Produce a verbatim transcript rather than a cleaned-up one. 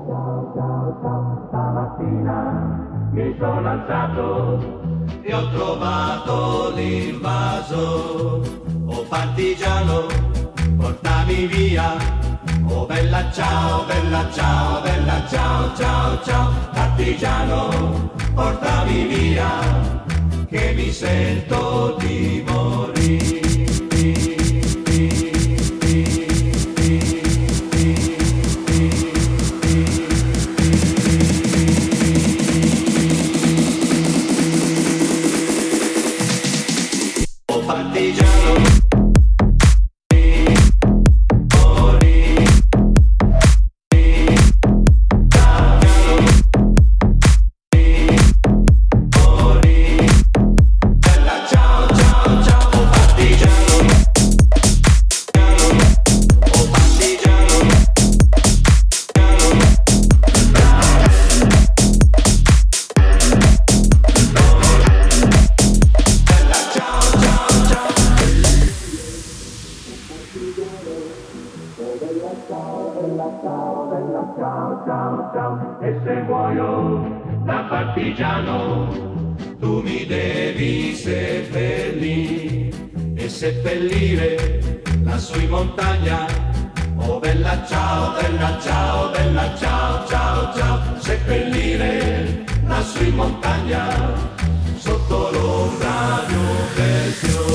ciao, ciao, ciao, stamattina mi sono alzato e ho trovato l'invaso. Oh partigiano, portami via. Oh bella ciao, bella ciao, bella ciao, ciao, ciao. Partigiano, portami via, che mi sento di morire. Partigiano, ciao, ciao, ciao, e se muoio da partigiano, tu mi devi seppellire e seppellire lassù in montagna. Oh bella ciao, bella ciao, bella ciao, ciao, ciao, seppellire lassù in montagna, sotto l'ombra di un bel fiore.